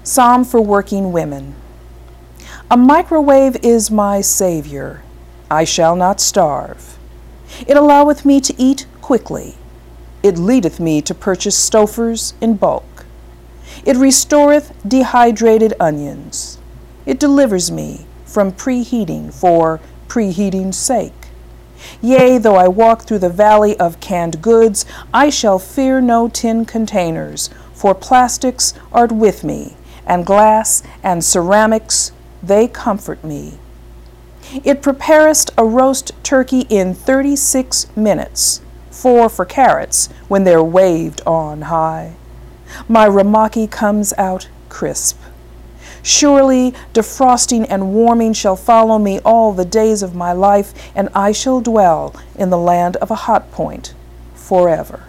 Psalm for Working Women. A microwave is my savior. I shall not starve. It alloweth me to eat quickly. It leadeth me to purchase stofers in bulk. It restoreth dehydrated onions. It delivers me from preheating for preheating's sake. Yea, though I walk through the valley of canned goods, I shall fear no tin containers, for plastics art with me, and glass and ceramics, they comfort me. It preparest a roast turkey in 36 minutes, 4 for carrots when they're waved on high. My ramaki comes out crisp. Surely defrosting and warming shall follow me all the days of my life, and I shall dwell in the land of a hot point forever.